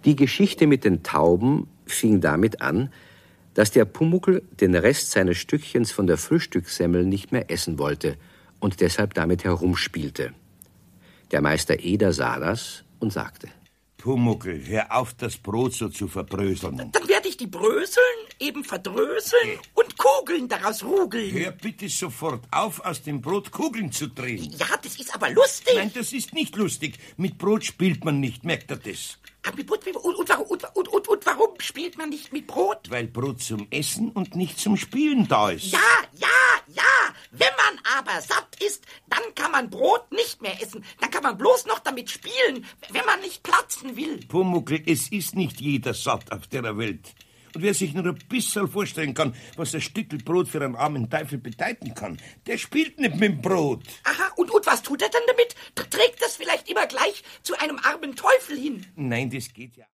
Die Geschichte mit den Tauben fing damit an, dass der Pumuckl den Rest seines Stückchens von der Frühstückssemmel nicht mehr essen wollte und deshalb damit herumspielte. Der Meister Eder sah das und sagte: Pumuckl, hör auf, das Brot so zu verbröseln. Dann werde ich die Bröseln eben verdröseln und Kugeln daraus rugeln. Hör bitte sofort auf, aus dem Brot Kugeln zu drehen. Ja, das ist aber lustig. Nein, das ist nicht lustig. Mit Brot spielt man nicht, merkt ihr das? Und warum spielt man nicht mit Brot? Weil Brot zum Essen und nicht zum Spielen da ist. Ja. Wenn man aber satt ist, dann kann man Brot nicht mehr essen. Dann kann man bloß noch damit spielen, wenn man nicht platzen will. Pumuckl, es ist nicht jeder satt auf der Welt. Und wer sich nur ein bisschen vorstellen kann, was ein Stückel Brot für einen armen Teufel bedeuten kann, der spielt nicht mit dem Brot. Aha, und was tut er dann damit? Trägt das vielleicht immer gleich zu einem armen Teufel hin? Nein, das geht ja.